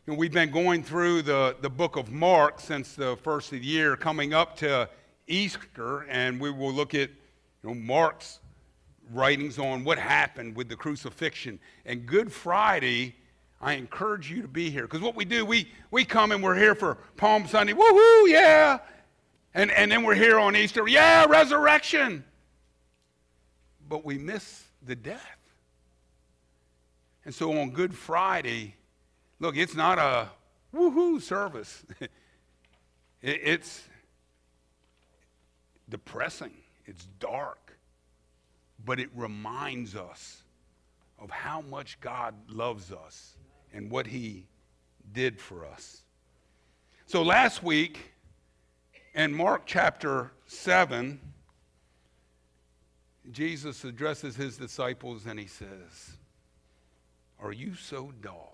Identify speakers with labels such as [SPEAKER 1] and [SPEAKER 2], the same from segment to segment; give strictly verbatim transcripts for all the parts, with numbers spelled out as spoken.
[SPEAKER 1] You know, we've been going through the, the book of Mark since the first of the year, coming up to Easter, and we will look at you know, Mark's writings on what happened with the crucifixion. And Good Friday, I encourage you to be here, because what we do, we, we come and we're here for Palm Sunday, woohoo, yeah, and, and then we're here on Easter, yeah, resurrection, but we miss the death. And so on Good Friday, look, it's not a woohoo service. it, it's depressing. It's dark. But it reminds us of how much God loves us and what he did for us. So last week, in Mark chapter seven, Jesus addresses his disciples and he says, "Are you so dull?"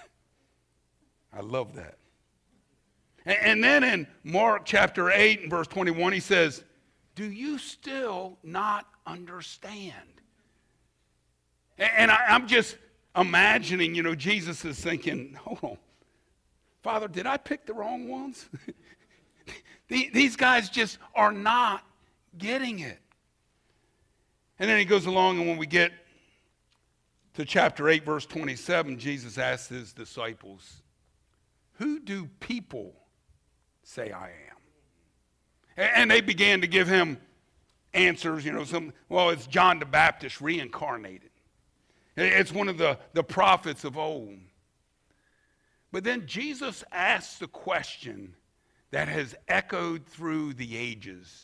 [SPEAKER 1] I love that. And, and then in Mark chapter eight and verse twenty-one, he says, "Do you still not understand?" And, and I, I'm just imagining, you know, Jesus is thinking, hold on, Father, did I pick the wrong ones? These guys just are not getting it. And then he goes along, and when we get to chapter eight, verse twenty-seven, Jesus asks his disciples, "Who do people say I am?" And they began to give him answers, you know, some, well, it's John the Baptist reincarnated. It's one of the, the prophets of old. But then Jesus asks the question that has echoed through the ages.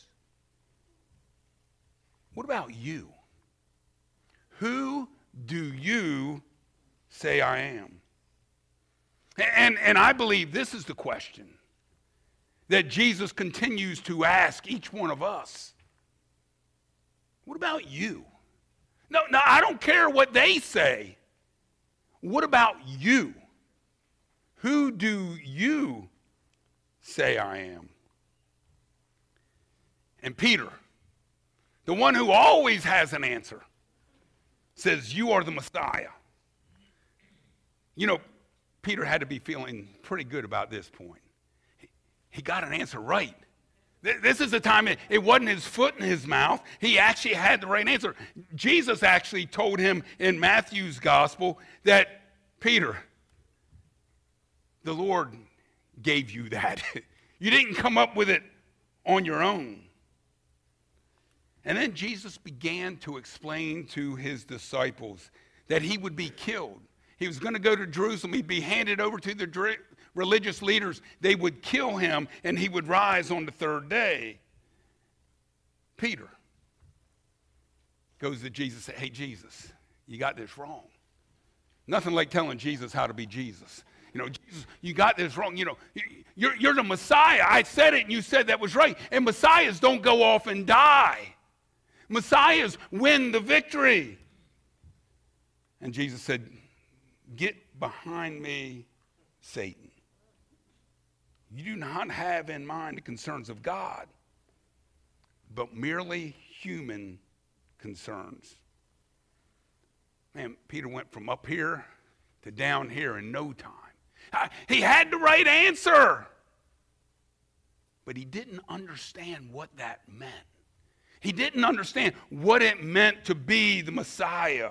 [SPEAKER 1] What about you? Who do you say I am? And, and I believe this is the question that Jesus continues to ask each one of us. What about you? No, no, I don't care what they say. What about you? Who do you say I am? And Peter, the one who always has an answer, says, "You are the Messiah." You know, Peter had to be feeling pretty good about this point. He, he got an answer right. Th- this is the time it, it wasn't his foot in his mouth. He actually had the right answer. Jesus actually told him in Matthew's gospel that, "Peter, the Lord gave you that. You didn't come up with it on your own." And then Jesus began to explain to his disciples that he would be killed. He was going to go to Jerusalem. He'd be handed over to the dr- religious leaders. They would kill him, and he would rise on the third day. Peter goes to Jesus and says, "Hey, Jesus, you got this wrong." Nothing like telling Jesus how to be Jesus. You know, Jesus, you got this wrong. You know, you're, you're the Messiah. I said it, and you said that was right. And Messiahs don't go off and die. Messiahs win the victory. And Jesus said, "Get behind me, Satan. You do not have in mind the concerns of God, but merely human concerns." Man, Peter went from up here to down here in no time. He had the right answer, but he didn't understand what that meant. He didn't understand what it meant to be the Messiah.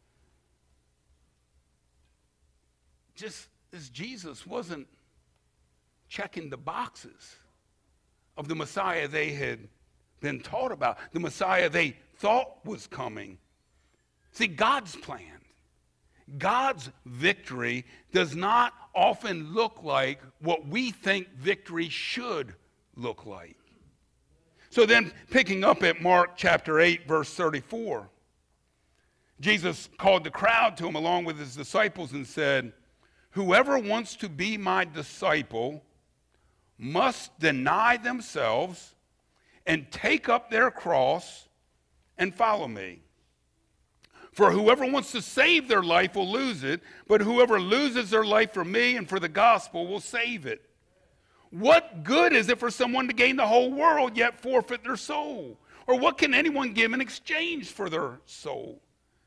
[SPEAKER 1] Just as Jesus wasn't checking the boxes of the Messiah they had been taught about, the Messiah they thought was coming. See, God's plan, God's victory does not often look like what we think victory should look like. So then, picking up at Mark chapter eight, verse thirty-four, Jesus called the crowd to him along with his disciples and said, "Whoever wants to be my disciple must deny themselves and take up their cross and follow me. For whoever wants to save their life will lose it, but whoever loses their life for me and for the gospel will save it. What good is it for someone to gain the whole world yet forfeit their soul? Or what can anyone give in exchange for their soul?"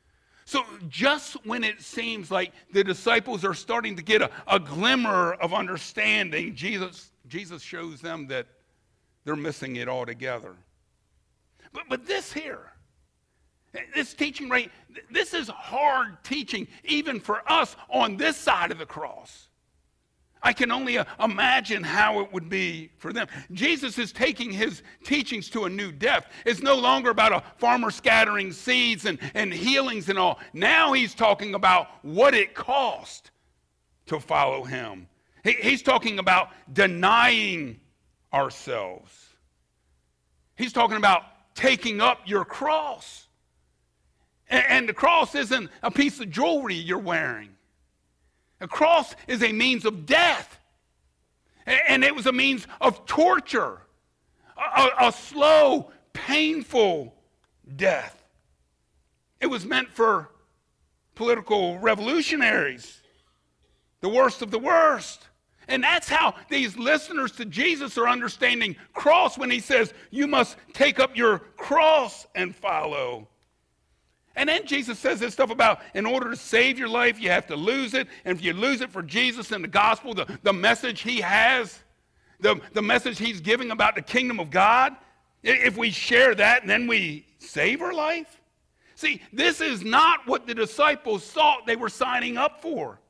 [SPEAKER 1] So just when it seems like the disciples are starting to get a, a glimmer of understanding, Jesus, Jesus shows them that they're missing it altogether. But, but this here, this teaching, right, this is hard teaching even for us on this side of the cross. I can only uh, imagine how it would be for them. Jesus is taking his teachings to a new depth. It's no longer about a farmer scattering seeds and, and healings and all. Now he's talking about what it cost to follow him. He, he's talking about denying ourselves. He's talking about taking up your cross. And, and the cross isn't a piece of jewelry you're wearing. A cross is a means of death. And it was a means of torture. A, a slow, painful death. It was meant for political revolutionaries. The worst of the worst. And that's how these listeners to Jesus are understanding cross when he says, you must take up your cross and follow. And then Jesus says this stuff about in order to save your life, you have to lose it. And if you lose it for Jesus and the gospel, the, the message he has, the, the message he's giving about the kingdom of God, if we share that and then we save our life. See, this is not what the disciples thought they were signing up for.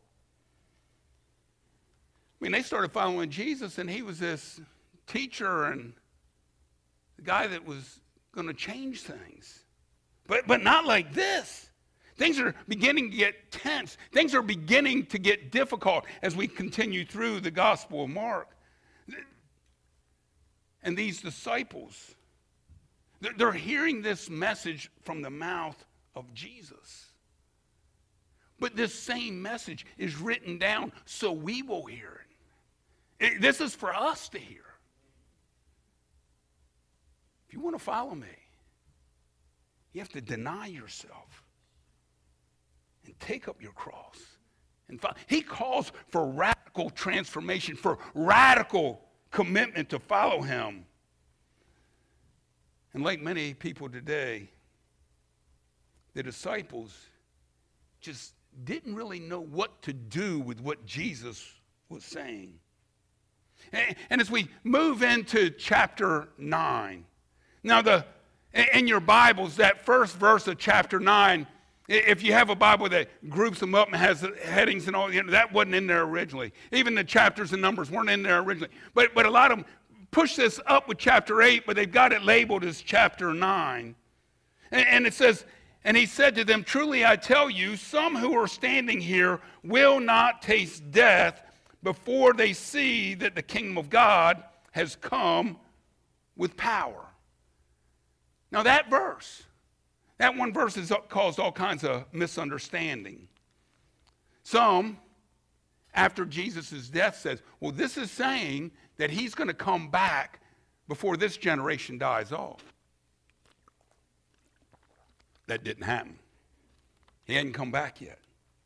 [SPEAKER 1] I mean, they started following Jesus and he was this teacher and the guy that was going to change things. But, but not like this. Things are beginning to get tense. Things are beginning to get difficult as we continue through the Gospel of Mark. And these disciples, they're hearing this message from the mouth of Jesus. But this same message is written down so we will hear it. it this is for us to hear. If you want to follow me, you have to deny yourself and take up your cross. And follow. He calls for radical transformation, for radical commitment to follow him. And like many people today, the disciples just didn't really know what to do with what Jesus was saying. And, and as we move into chapter nine, now the in your Bibles, that first verse of chapter nine, if you have a Bible that groups them up and has headings and all, you know, that wasn't in there originally. Even the chapters and numbers weren't in there originally. But, but a lot of them push this up with chapter eight, but they've got it labeled as chapter nine. And, and it says, and he said to them, truly I tell you, some who are standing here will not taste death before they see that the kingdom of God has come with power. Now that verse, that one verse has caused all kinds of misunderstanding. Some, after Jesus' death, says, well, this is saying that he's going to come back before this generation dies off. That didn't happen. He hadn't come back yet.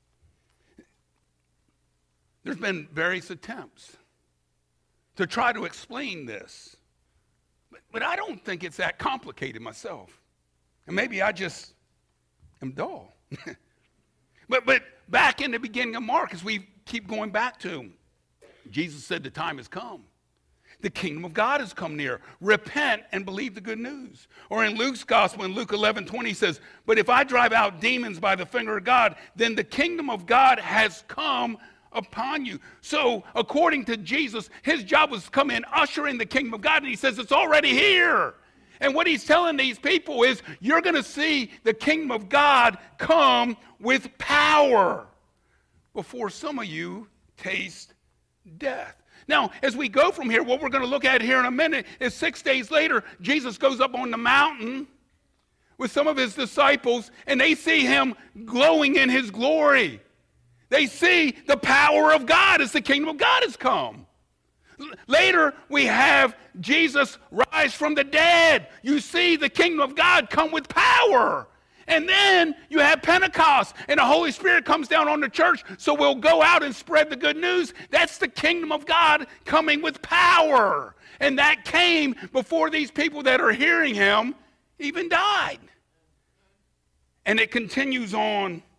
[SPEAKER 1] There's been various attempts to try to explain this. But I don't think it's that complicated myself. And maybe I just am dull. but, but back in the beginning of Mark, as we keep going back to, Jesus said the time has come. The kingdom of God has come near. Repent and believe the good news. Or in Luke's gospel, in Luke eleven twenty, he says, but if I drive out demons by the finger of God, then the kingdom of God has come upon you. So according to Jesus, his job was to come in, usher in the kingdom of God, and he says it's already here. And what he's telling these people is you're going to see the kingdom of God come with power before some of you taste death. Now, as we go from here, what we're going to look at here in a minute is six days later, Jesus goes up on the mountain with some of his disciples, and they see him glowing in his glory. They see the power of God as the kingdom of God has come. Later, we have Jesus rise from the dead. You see the kingdom of God come with power. And then you have Pentecost, and the Holy Spirit comes down on the church, so we'll go out and spread the good news. That's the kingdom of God coming with power. And that came before these people that are hearing him even died. And it continues on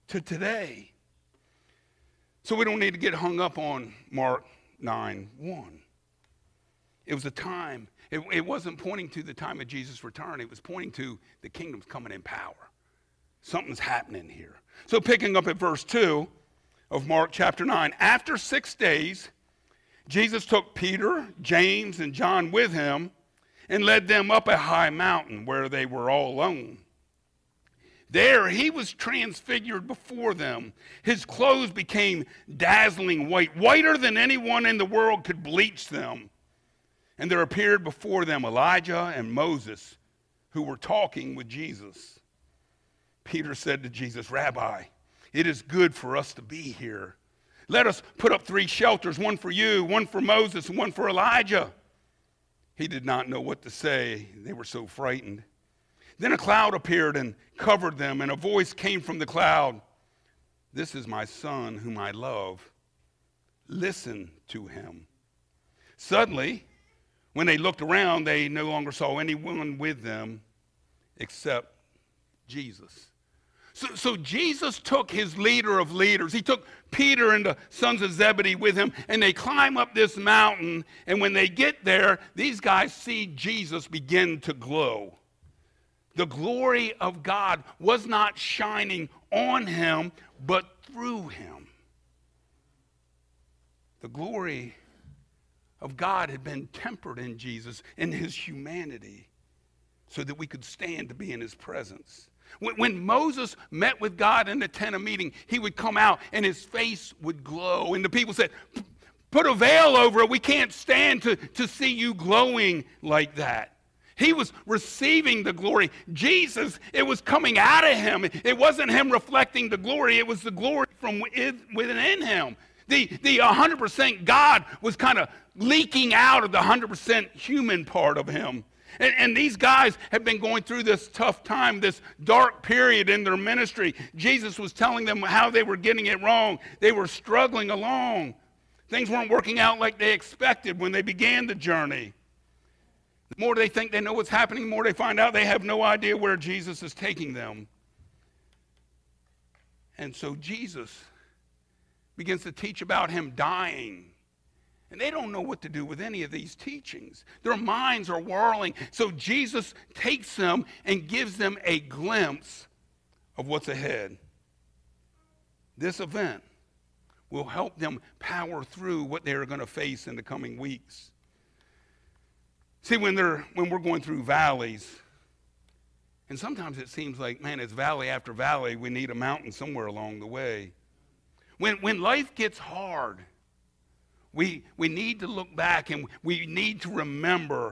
[SPEAKER 1] to today. So we don't need to get hung up on Mark nine one. It was a time, it, it wasn't pointing to the time of Jesus' return. It was pointing to the kingdom's coming in power. Something's happening here. So picking up at verse two of Mark chapter nine, after six days, Jesus took Peter, James, and John with him and led them up a high mountain where they were all alone. There he was transfigured before them. His clothes became dazzling white, whiter than anyone in the world could bleach them. And there appeared before them Elijah and Moses, who were talking with Jesus. Peter said to Jesus, "Rabbi, it is good for us to be here. Let us put up three shelters, one for you, one for Moses, and one for Elijah." He did not know what to say. They were so frightened. Then a cloud appeared and covered them, and a voice came from the cloud. "This is my son whom I love. Listen to him." Suddenly, when they looked around, they no longer saw anyone with them except Jesus. So, so Jesus took his leader of leaders. He took Peter and the sons of Zebedee with him, and they climb up this mountain. And when they get there, these guys see Jesus begin to glow. The glory of God was not shining on him, but through him. The glory of God had been tempered in Jesus, in his humanity, so that we could stand to be in his presence. When, when Moses met with God in the tent of meeting, he would come out and his face would glow. And the people said, "Put a veil over it. We can't stand to, to see you glowing like that." He was receiving the glory. Jesus, it was coming out of him. It wasn't him reflecting the glory. It was the glory from within him. The, the one hundred percent God was kind of leaking out of the one hundred percent human part of him. And, and these guys have been going through this tough time, this dark period in their ministry. Jesus was telling them how they were getting it wrong. They were struggling along. Things weren't working out like they expected when they began the journey. The more they think they know what's happening, the more they find out they have no idea where Jesus is taking them. And so Jesus begins to teach about him dying. And they don't know what to do with any of these teachings. Their minds are whirling. So Jesus takes them and gives them a glimpse of what's ahead. This event will help them power through what they're going to face in the coming weeks. See, when, they're, when we're going through valleys, and sometimes it seems like, man, it's valley after valley, we need a mountain somewhere along the way. When, when life gets hard, we, we need to look back and we need to remember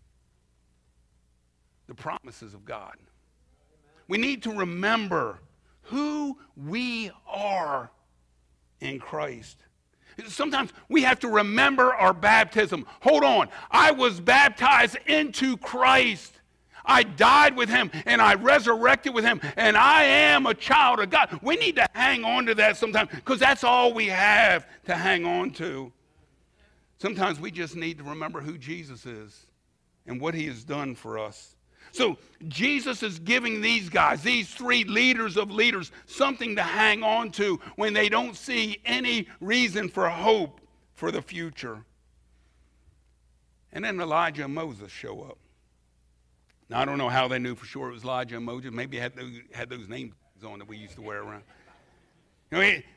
[SPEAKER 1] the promises of God. We need to remember who we are in Christ. Sometimes we have to remember our baptism. Hold on. I was baptized into Christ. I died with him and I resurrected with him, and I am a child of God. We need to hang on to that sometimes because that's all we have to hang on to. Sometimes we just need to remember who Jesus is and what he has done for us. So Jesus is giving these guys, these three leaders of leaders, something to hang on to when they don't see any reason for hope for the future. And then Elijah and Moses show up. Now, I don't know how they knew for sure it was Elijah and Moses. Maybe had those, had those names on that we used to wear around. You know, it,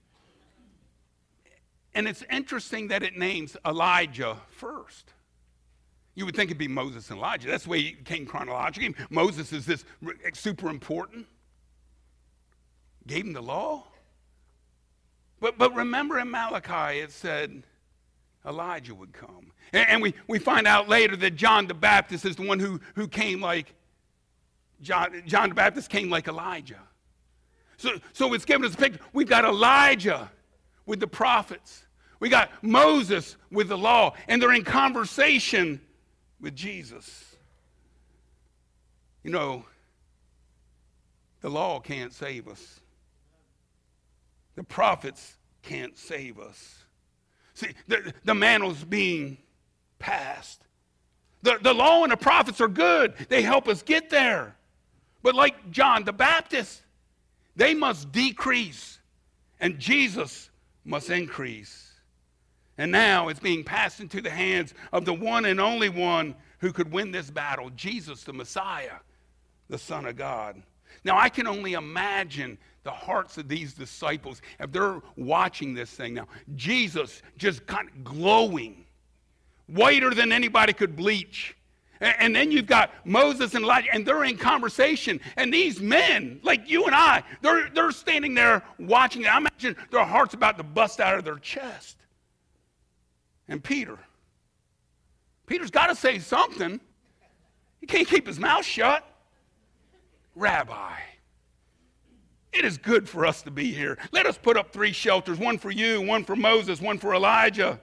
[SPEAKER 1] and it's interesting that it names Elijah first. You would think it'd be Moses and Elijah. That's the way it came chronologically. Moses is this super important. Gave him the law. But, but remember in Malachi it said Elijah would come. And, and we, we find out later that John the Baptist is the one who, who came like, John, John the Baptist came like Elijah. So, so it's giving us a picture. We've got Elijah with the prophets. We got Moses with the law. And they're in conversation with Jesus. You know, the law can't save us. The prophets can't save us. See, the, the mantle's being passed. The, the law and the prophets are good. They help us get there. But like John the Baptist, They must decrease, and Jesus must increase. And now it's being passed into the hands of the one and only one who could win this battle, Jesus the Messiah, the Son of God. Now, I can only imagine the hearts of these disciples if they're watching this thing now. Jesus just kind of glowing, whiter than anybody could bleach. And then you've got Moses and Elijah, and they're in conversation. And these men, like you and I, they're, they're standing there watching it. I imagine their heart's about to bust out of their chest. And Peter, Peter's got to say something. He can't keep his mouth shut. Rabbi, it is good for us to be here. Let us put up three shelters, one for you, one for Moses, one for Elijah.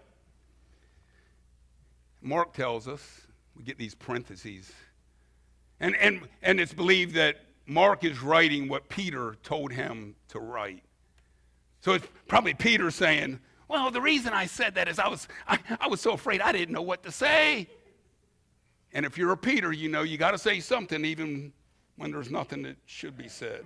[SPEAKER 1] Mark tells us, we get these parentheses, and, and, and it's believed that Mark is writing what Peter told him to write. So it's probably Peter saying, well, the reason I said that is I was, I, I was so afraid I didn't know what to say. And if you're a Peter, you know you got to say something even when there's nothing that should be said.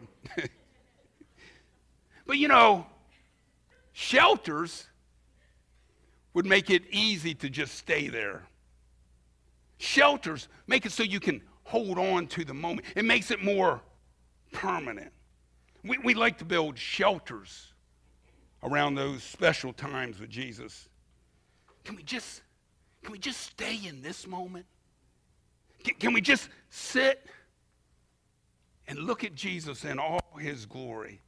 [SPEAKER 1] But you know, shelters would make it easy to just stay there. Shelters make it so you can hold on to the moment. It makes it more permanent. We, we like to build shelters around those special times with Jesus. Can we just, can we just stay in this moment? Can, can we just sit and look at Jesus in all his glory?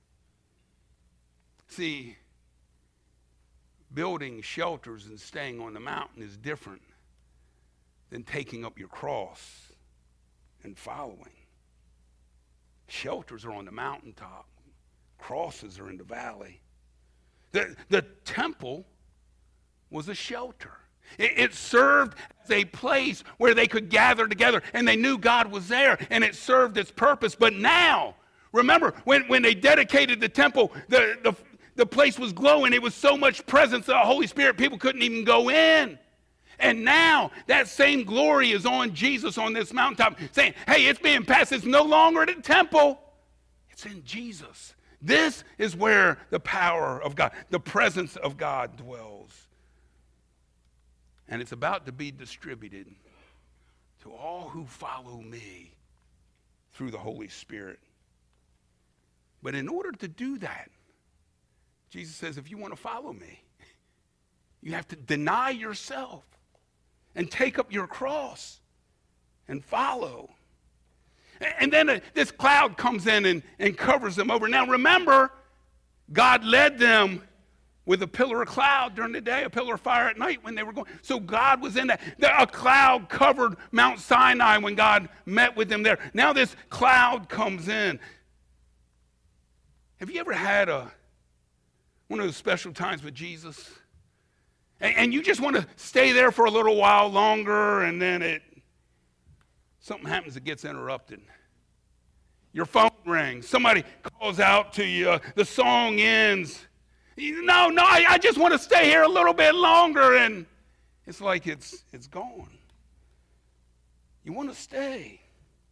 [SPEAKER 1] See, building shelters and staying on the mountain is different than taking up your cross and following. Shelters are on the mountaintop. Crosses are in the valley. The, the temple was a shelter. It, it served as a place where they could gather together, and they knew God was there, and it served its purpose. But now, remember, when, when they dedicated the temple, the, the, the place was glowing. It was so much presence of the Holy Spirit, people couldn't even go in. And now that same glory is on Jesus on this mountaintop, saying, hey, it's being passed. It's no longer at the temple. It's in Jesus. This is where the power of God, the presence of God dwells. And it's about to be distributed to all who follow me through the Holy Spirit. But in order to do that, Jesus says, if you want to follow me, you have to deny yourself and take up your cross and follow. And then uh, this cloud comes in and, and covers them over. Now remember, God led them with a pillar of cloud during the day, a pillar of fire at night when they were going. So God was in that. A cloud covered Mount Sinai when God met with them there. Now this cloud comes in. Have you ever had a one of those special times with Jesus? And, and you just want to stay there for a little while longer, and then it something happens that gets interrupted. Your phone rings. Somebody calls out to you. Uh, the song ends. You, no, no, I, I just want to stay here a little bit longer, and it's like it's it's gone. You want to stay,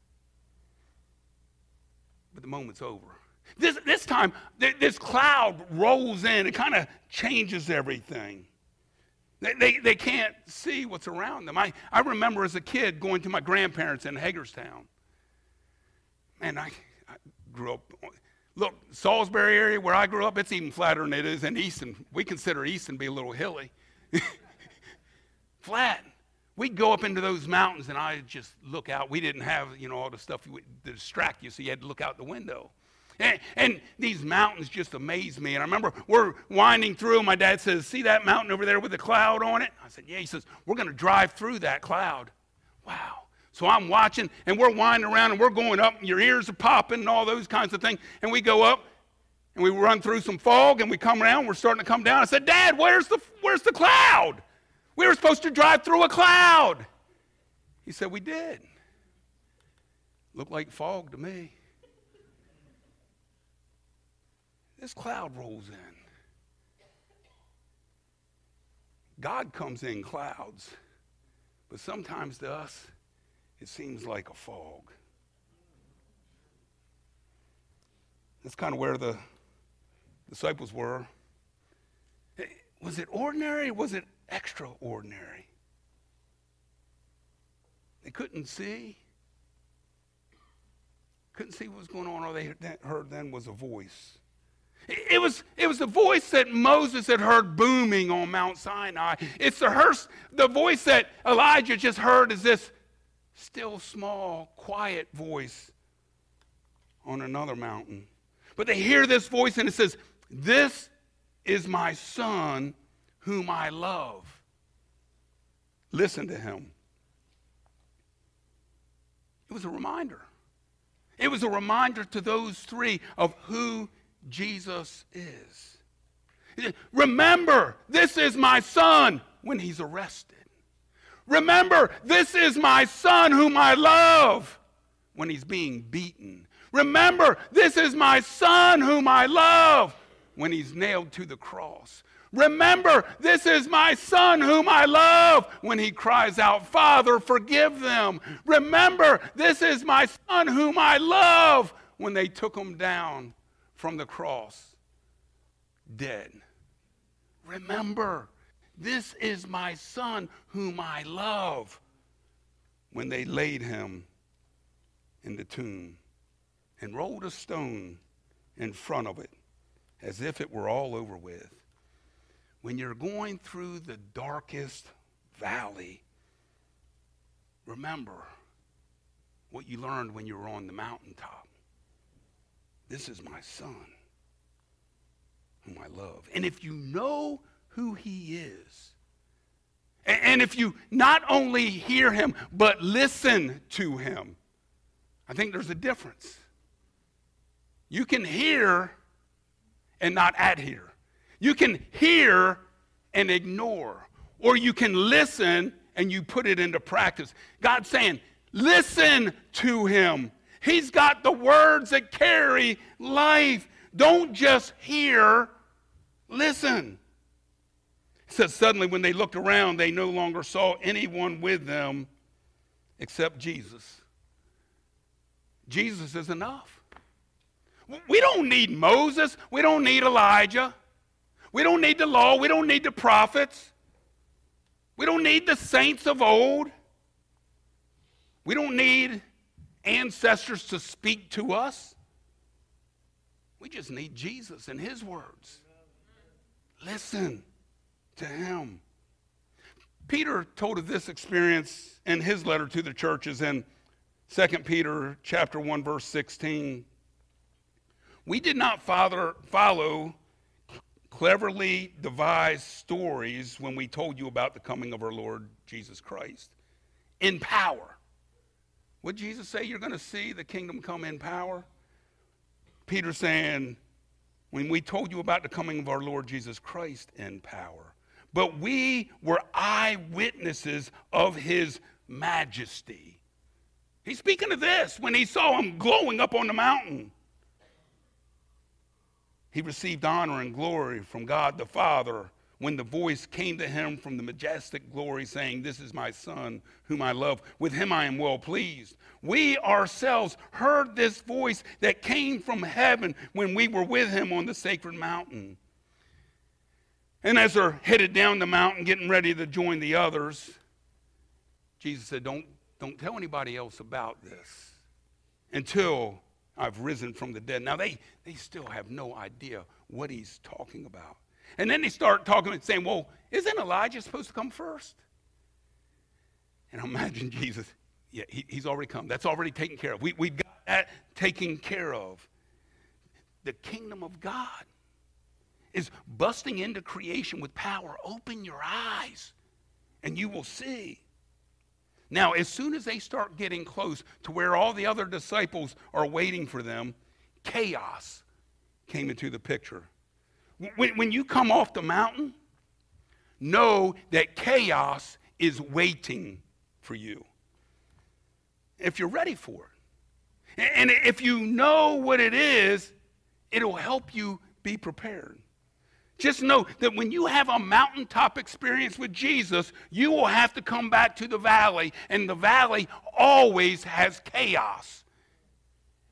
[SPEAKER 1] but the moment's over. This this time, th- this cloud rolls in. It kind of changes everything. They, they they can't see what's around them. I, I remember as a kid going to my grandparents in Hagerstown. Man, I, I grew up, look, Salisbury area where I grew up, it's even flatter than it is in Easton. We consider Easton to be a little hilly. Flat. We'd go up into those mountains and I'd just look out. We didn't have, you know, all the stuff to distract you, so you had to look out the window. And, and these mountains just amaze me. And I remember we're winding through. My dad says, see that mountain over there with the cloud on it? I said, yeah. He says, we're going to drive through that cloud. Wow. So I'm watching, and we're winding around, and we're going up, and your ears are popping and all those kinds of things. And we go up, and we run through some fog, and we come around. We're starting to come down. I said, Dad, where's the, where's the cloud? We were supposed to drive through a cloud. He said, we did. Looked like fog to me. This cloud rolls in. God comes in clouds, but sometimes to us, it seems like a fog. That's kind of where the disciples were. Was it ordinary or was it extraordinary? They couldn't see. Couldn't see what was going on. All they heard then was a voice. It was, it was the voice that Moses had heard booming on Mount Sinai. It's the, hearse, the voice that Elijah just heard is this still, small, quiet voice on another mountain. But they hear this voice and it says, "This is my son whom I love. Listen to him." It was a reminder. It was a reminder to those three of who Jesus is. Remember, this is my son when he's arrested. Remember, this is my son whom I love when he's being beaten. Remember, this is my son whom I love when he's nailed to the cross. Remember, this is my son whom I love when he cries out, "Father, forgive them." Remember, this is my son whom I love when they took him down from the cross, dead. Remember, this is my son whom I love when they laid him in the tomb and rolled a stone in front of it as if it were all over with. When you're going through the darkest valley, remember what you learned when you were on the mountaintop. This is my son whom I love. And if you know who he is, and if you not only hear him, but listen to him, I think there's a difference. You can hear and not adhere. You can hear and ignore, or you can listen and you put it into practice. God's saying, listen to him. He's got the words that carry life. Don't just hear, listen. It says, suddenly when they looked around, they no longer saw anyone with them except Jesus. Jesus is enough. We don't need Moses. We don't need Elijah. We don't need the law. We don't need the prophets. We don't need the saints of old. We don't need ancestors to speak to us. We just need Jesus and his words. Listen to him. Peter told of this experience in his letter to the churches in Second Peter chapter one, verse sixteen. We did not father, follow cleverly devised stories when we told you about the coming of our Lord Jesus Christ in power. What did Jesus say? You're going to see the kingdom come in power? Peter saying, when we told you about the coming of our Lord Jesus Christ in power, but we were eyewitnesses of his majesty. He's speaking of this when he saw him glowing up on the mountain. He received honor and glory from God the Father when the voice came to him from the majestic glory saying, "This is my son whom I love. With him I am well pleased." We ourselves heard this voice that came from heaven when we were with him on the sacred mountain. And as they're headed down the mountain, getting ready to join the others, Jesus said, don't, don't tell anybody else about this until I've risen from the dead. Now, they, they still have no idea what he's talking about. And then they start talking and saying, well, isn't Elijah supposed to come first? And I imagine Jesus, yeah, he, he's already come. That's already taken care of. We, we've got that taken care of. The kingdom of God is busting into creation with power. Open your eyes and you will see. Now, as soon as they start getting close to where all the other disciples are waiting for them, chaos came into the picture. When, when you come off the mountain, know that chaos is waiting for you. If you're ready for it. And if you know what it is, it'll help you be prepared. Just know that when you have a mountaintop experience with Jesus, you will have to come back to the valley, and the valley always has chaos.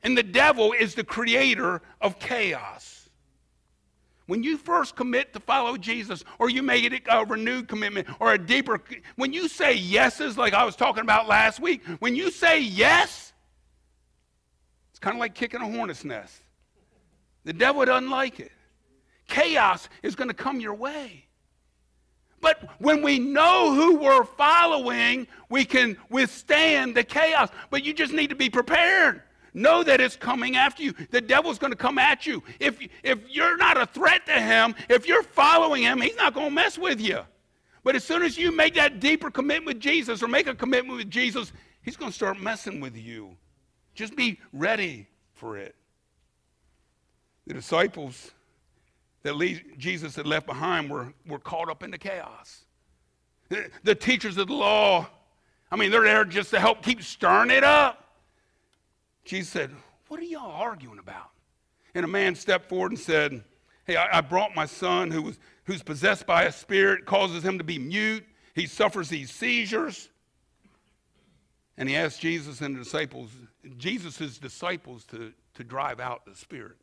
[SPEAKER 1] And the devil is the creator of chaos. When you first commit to follow Jesus, or you make it a renewed commitment, or a deeper, when you say yeses, like I was talking about last week, when you say yes, it's kind of like kicking a hornet's nest. The devil doesn't like it. Chaos is going to come your way. But when we know who we're following, we can withstand the chaos. But you just need to be prepared. Know that it's coming after you. The devil's going to come at you. If, if you're not a threat to him, if you're following him, he's not going to mess with you. But as soon as you make that deeper commitment with Jesus, or make a commitment with Jesus, he's going to start messing with you. Just be ready for it. The disciples that Jesus had left behind were, were caught up in the chaos. The, the teachers of the law, I mean, they're there just to help keep stirring it up. Jesus said, what are y'all arguing about? And a man stepped forward and said, hey, I, I brought my son who was, who's possessed by a spirit, causes him to be mute. He suffers these seizures. And he asked Jesus and the disciples, Jesus' disciples to, to drive out the spirit.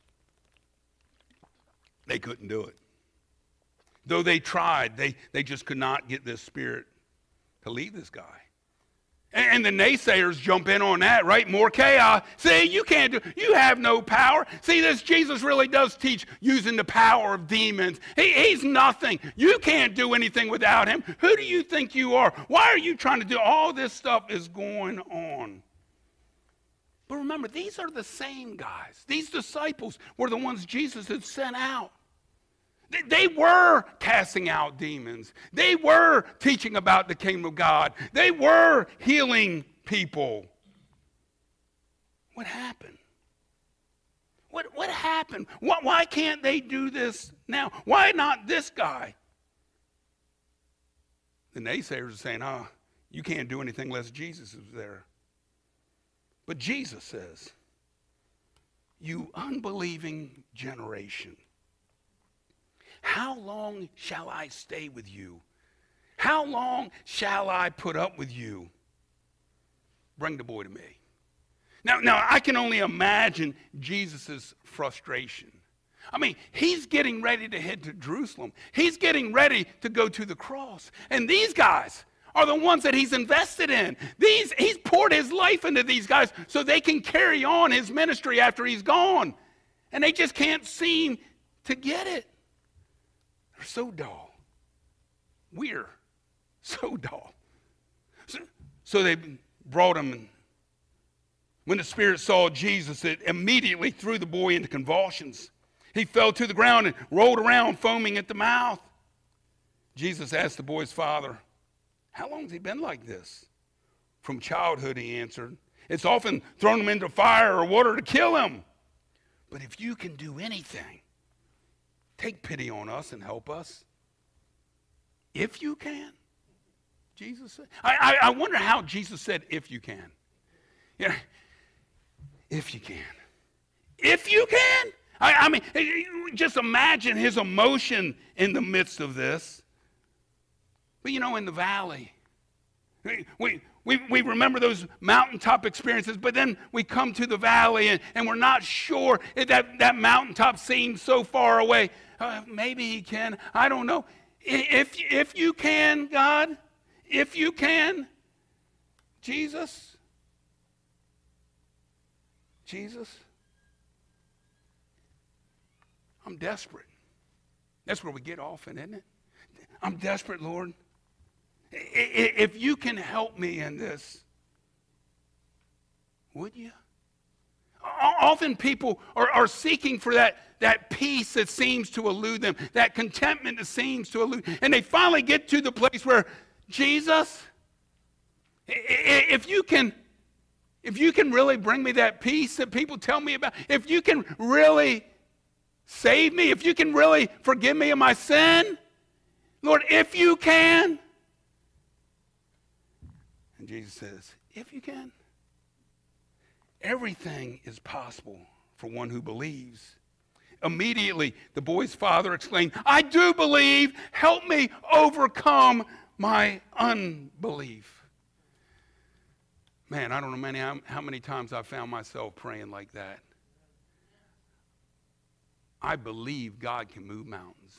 [SPEAKER 1] They couldn't do it. Though they tried, they, they just could not get this spirit to leave this guy. And, and the naysayers jump in on that, right? More chaos. See, you can't do, you have no power. See, this Jesus really does teach using the power of demons. He, he's nothing. You can't do anything without him. Who do you think you are? Why are you trying to do all this stuff is going on? But remember, these are the same guys. These disciples were the ones Jesus had sent out. They were casting out demons. They were teaching about the kingdom of God. They were healing people. What happened? What, what happened? Why, why can't they do this now? Why not this guy? The naysayers are saying, oh, you can't do anything unless Jesus is there. But Jesus says, you unbelieving generation, how long shall I stay with you? How long shall I put up with you? Bring the boy to me. Now, now I can only imagine Jesus' frustration. I mean, he's getting ready to head to Jerusalem. He's getting ready to go to the cross. And these guys are the ones that he's invested in. These, he's poured his life into these guys so they can carry on his ministry after he's gone. And they just can't seem to get it. They're so dull. We're so dull. So, so they brought him. And when the spirit saw Jesus, it immediately threw the boy into convulsions. He fell to the ground and rolled around, foaming at the mouth. Jesus asked the boy's father, how long has he been like this? From childhood, he answered. It's often thrown him into fire or water to kill him. But if you can do anything, take pity on us and help us. If you can, Jesus said. I, I, I wonder how Jesus said, if you can. Yeah, if you can. If you can. I, I mean, just imagine his emotion in the midst of this. But you know, in the valley, we, we, we remember those mountaintop experiences, but then we come to the valley and, and we're not sure if that, that mountaintop seems so far away. Uh, maybe he can. I don't know. If, if you can, God, if you can, Jesus, Jesus, I'm desperate. That's where we get off in, isn't it? I'm desperate, Lord. If you can help me in this, would you? Often people are, are seeking for that, that peace that seems to elude them, that contentment that seems to elude. And they finally get to the place where, Jesus, if you can, if you can really bring me that peace that people tell me about, if you can really save me, if you can really forgive me of my sin, Lord, if you can. And Jesus says, if you can. Everything is possible for one who believes. Immediately, the boy's father exclaimed, I do believe. Help me overcome my unbelief. Man, I don't know many, how, how many times I found myself praying like that. I believe God can move mountains.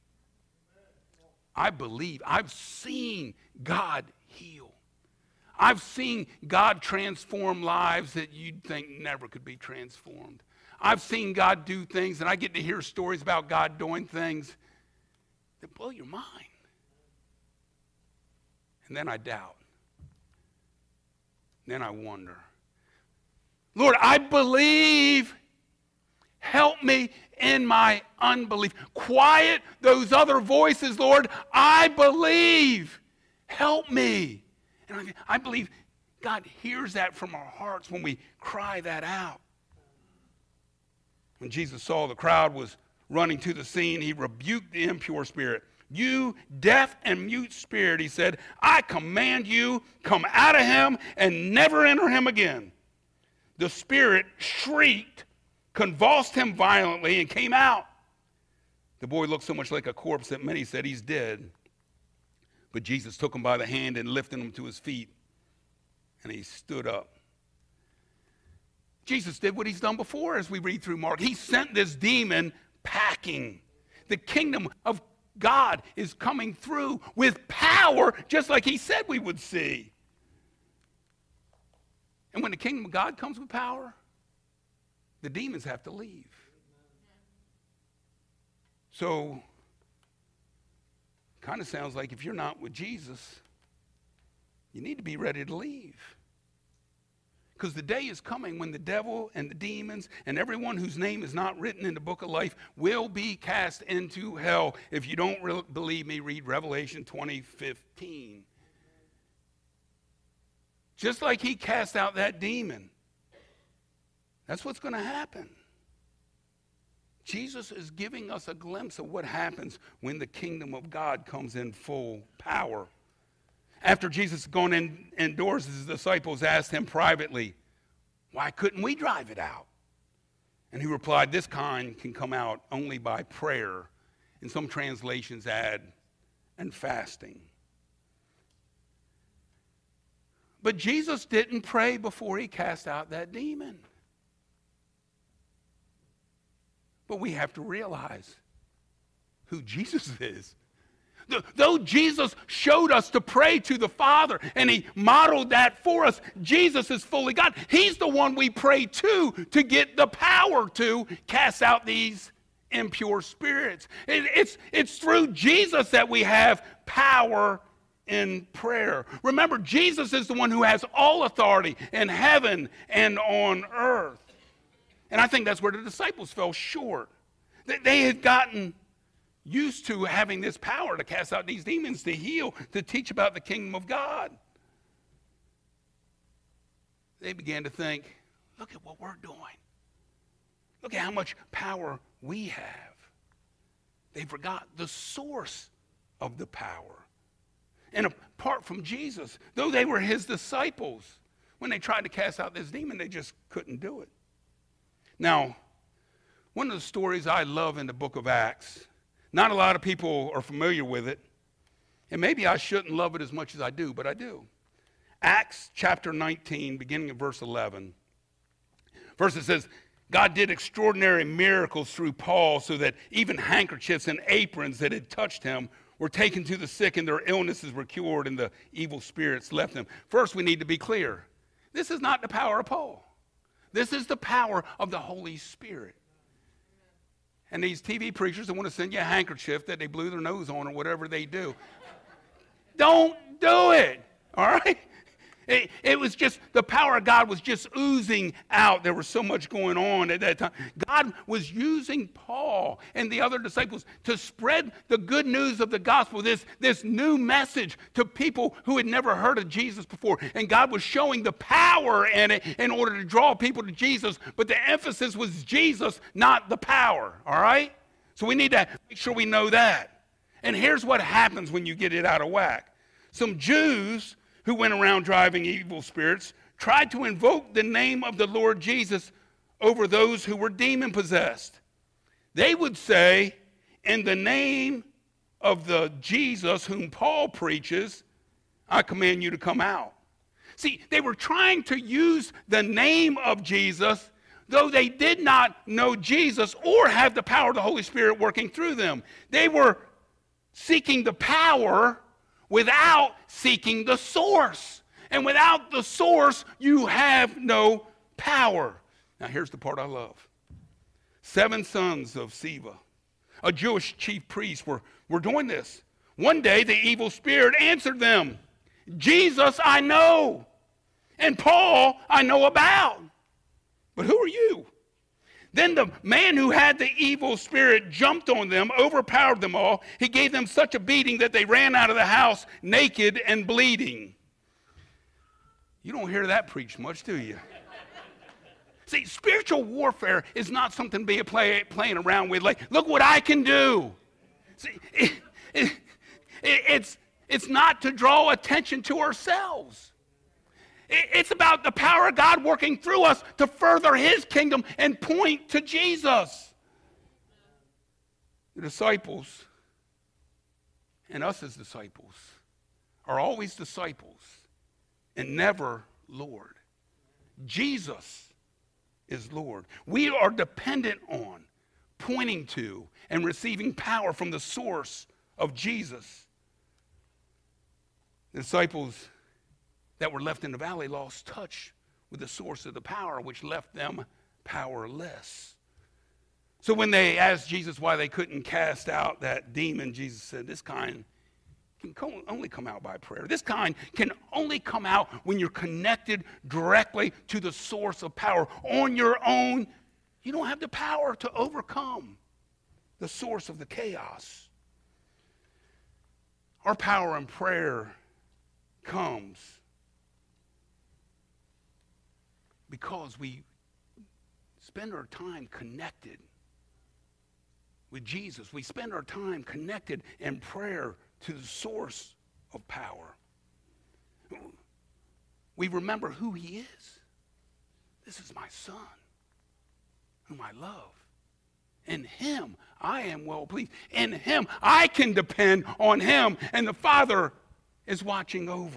[SPEAKER 1] I believe. I've seen God heal. I've seen God transform lives that you'd think never could be transformed. I've seen God do things, and I get to hear stories about God doing things that blow your mind. And then I doubt. Then I wonder. Lord, I believe. Help me in my unbelief. Quiet those other voices, Lord. I believe. Help me. And I, I believe God hears that from our hearts when we cry that out. When Jesus saw the crowd was running to the scene, he rebuked the impure spirit. You deaf and mute spirit, he said, I command you, come out of him and never enter him again. The spirit shrieked, convulsed him violently, and came out. The boy looked so much like a corpse that many said he's dead. But Jesus took him by the hand and lifted him to his feet, and he stood up. Jesus did what he's done before as we read through Mark. He sent this demon packing. The kingdom of God is coming through with power, just like he said we would see. And when the kingdom of God comes with power, the demons have to leave. So, kind of sounds like if you're not with Jesus, you need to be ready to leave. Because the day is coming when the devil and the demons and everyone whose name is not written in the book of life will be cast into hell. If you don't re- believe me, read Revelation twenty fifteen. Just like he cast out that demon, that's what's going to happen. Jesus is giving us a glimpse of what happens when the kingdom of God comes in full power. After Jesus had gone in, indoors, his disciples asked him privately, why couldn't we drive it out? And he replied, this kind can come out only by prayer. And some translations add, and fasting. But Jesus didn't pray before he cast out that demon. But we have to realize who Jesus is. Though Jesus showed us to pray to the Father and he modeled that for us, Jesus is fully God. He's the one we pray to to get the power to cast out these impure spirits. It, it's, it's through Jesus that we have power in prayer. Remember, Jesus is the one who has all authority in heaven and on earth. And I think that's where the disciples fell short. They had gotten used to having this power to cast out these demons, to heal, to teach about the kingdom of God. They began to think, look at what we're doing. Look at how much power we have. They forgot the source of the power. And apart from Jesus, though they were his disciples, when they tried to cast out this demon, they just couldn't do it. Now, one of the stories I love in the book of Acts, not a lot of people are familiar with it, and maybe I shouldn't love it as much as I do, but I do. Acts chapter nineteen, beginning of verse eleven. Verse it says, God did extraordinary miracles through Paul so that even handkerchiefs and aprons that had touched him were taken to the sick and their illnesses were cured and the evil spirits left them. First, we need to be clear. This is not the power of Paul. This is the power of the Holy Spirit. And these T V preachers that want to send you a handkerchief that they blew their nose on or whatever they do, don't do it, all right? It, it was just, the power of God was just oozing out. There was so much going on at that time. God was using Paul and the other disciples to spread the good news of the gospel, this, this new message to people who had never heard of Jesus before. And God was showing the power in it in order to draw people to Jesus. But the emphasis was Jesus, not the power, all right? So we need to make sure we know that. And here's what happens when you get it out of whack. Some Jews who went around driving evil spirits tried to invoke the name of the Lord Jesus over those who were demon-possessed. They would say, in the name of the Jesus whom Paul preaches, I command you to come out. See, they were trying to use the name of Jesus, though they did not know Jesus or have the power of the Holy Spirit working through them. They were seeking the power without seeking the source. And without the source, you have no power. Now, here's the part I love. Seven sons of Sceva, a Jewish chief priest, were, were doing this. One day, the evil spirit answered them, Jesus I know, and Paul I know about. But who are you? Then the man who had the evil spirit jumped on them, overpowered them all. He gave them such a beating that they ran out of the house naked and bleeding. You don't hear that preached much, do you? See, spiritual warfare is not something to be play, playing around with, like, look what I can do. See, it, it, it, it's, it's not to draw attention to ourselves. It, it's about the power of God working through us to further his kingdom and point to Jesus. The disciples and us as disciples are always disciples and never Lord. Jesus is Lord. We are dependent on, pointing to, and receiving power from the source of Jesus. The disciples that were left in the valley lost touch with the source of the power, which left them powerless. So when they asked Jesus why they couldn't cast out that demon, Jesus said, this kind can only come out by prayer. This kind can only come out when you're connected directly to the source of power. On your own, you don't have the power to overcome the source of the chaos. Our power in prayer comes because we spend our time connected with Jesus. We spend our time connected in prayer to the source of power. We remember who he is. This is my son, whom I love. In him, I am well pleased. In him, I can depend on him, and the Father is watching over.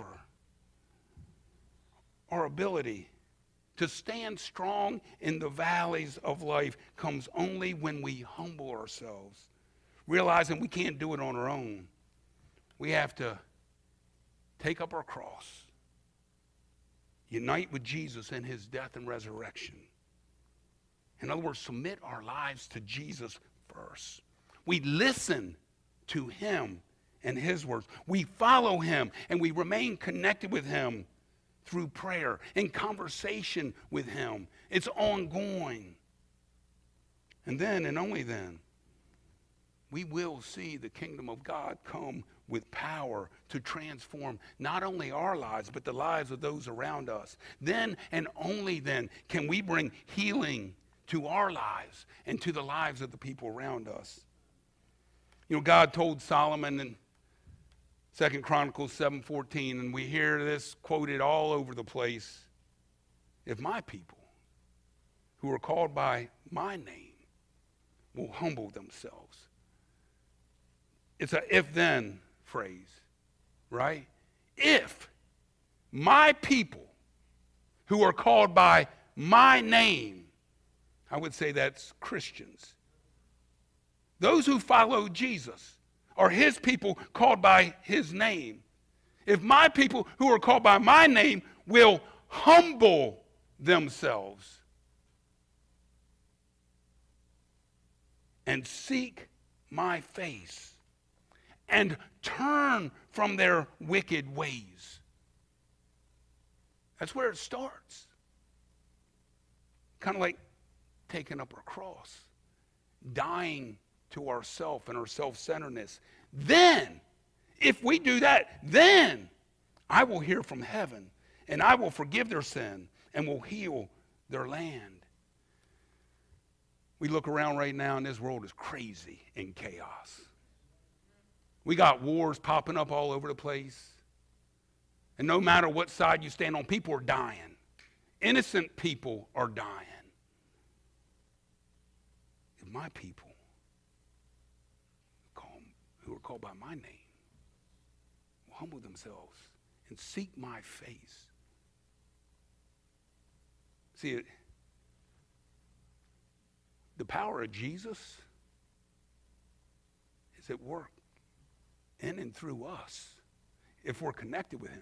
[SPEAKER 1] Our ability to stand strong in the valleys of life comes only when we humble ourselves, realizing we can't do it on our own. We have to take up our cross, unite with Jesus in his death and resurrection. In other words, submit our lives to Jesus first. We listen to him and his words. We follow him and we remain connected with him through prayer and conversation with him. It's ongoing. And then and only then, we will see the kingdom of God come with power to transform not only our lives, but the lives of those around us. Then and only then can we bring healing to our lives and to the lives of the people around us. You know, God told Solomon in Second Chronicles seven fourteen, and we hear this quoted all over the place, if my people who are called by my name will humble themselves. It's a if-then phrase, right? If my people who are called by my name, I would say that's Christians. Those who follow Jesus are his people called by his name. If my people who are called by my name will humble themselves and seek my face and turn from their wicked ways. That's where it starts. Kind of like taking up our cross, dying to ourself and our self-centeredness. Then, if we do that, then I will hear from heaven, and I will forgive their sin, and will heal their land. We look around right now, and this world is crazy in chaos. We got wars popping up all over the place. And no matter what side you stand on, people are dying. Innocent people are dying. If my people who are called by my name will humble themselves and seek my face See, it, the power of Jesus is at work in and through us if we're connected with him.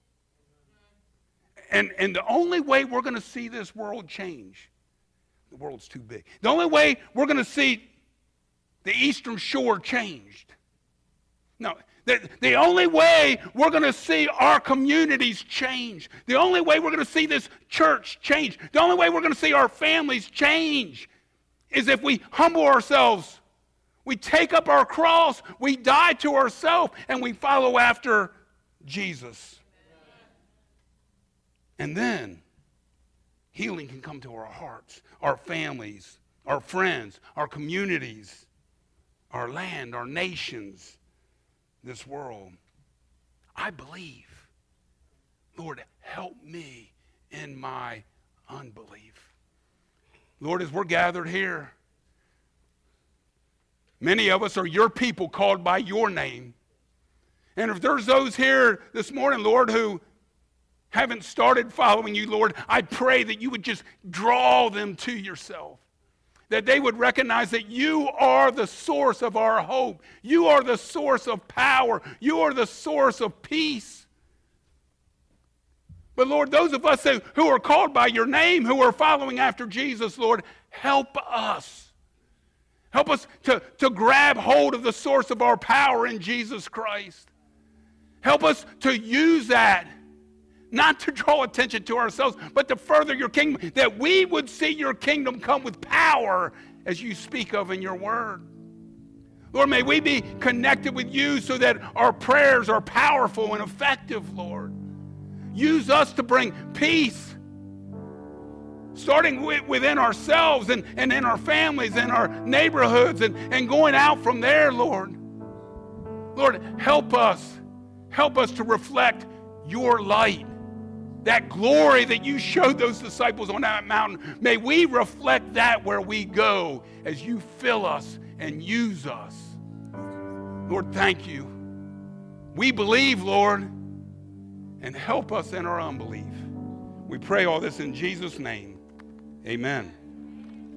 [SPEAKER 1] And, and the only way we're going to see this world change, the world's too big. The only way we're going to see the Eastern Shore changed. No, the, the only way we're going to see our communities change, the only way we're going to see this church change, the only way we're going to see our families change is if we humble ourselves. We take up our cross, we die to ourselves, and we follow after Jesus. And then healing can come to our hearts, our families, our friends, our communities, our land, our nations, this world. I believe. Lord, help me in my unbelief. Lord, as we're gathered here, many of us are your people called by your name. And if there's those here this morning, Lord, who haven't started following you, Lord, I pray that you would just draw them to yourself. That they would recognize that you are the source of our hope. You are the source of power. You are the source of peace. But Lord, those of us who are called by your name, who are following after Jesus, Lord, help us. Help us to, to grab hold of the source of our power in Jesus Christ. Help us to use that, not to draw attention to ourselves, but to further your kingdom, that we would see your kingdom come with power as you speak of in your word. Lord, may we be connected with you so that our prayers are powerful and effective, Lord. Use us to bring peace, starting with, within ourselves and, and in our families and our neighborhoods and, and going out from there, Lord. Lord, help us. Help us to reflect your light. That glory that you showed those disciples on that mountain, may we reflect that where we go as you fill us and use us. Lord, thank you. We believe, Lord, and help us in our unbelief. We pray all this in Jesus' name. Amen.